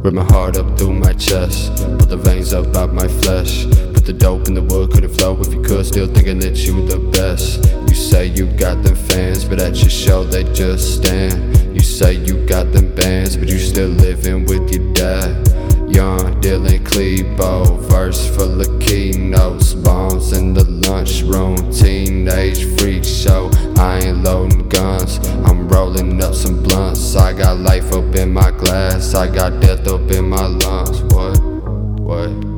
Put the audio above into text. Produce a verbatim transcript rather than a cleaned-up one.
Rip my heart up through my chest, put the veins up out my flesh. Put the dope in the wood, couldn't flow if you could. Still thinking that you the best. You say you got them fans, but at your show they just stand. You say you got them bands, but you still living with your dad. Young Dylan Klebo, verse full of keynotes. Bombs in the lunchroom, teenage freak show. I ain't loading guns, I'm rolling up some blunts. I got life up in my glass, I got death up in my lungs. What? What?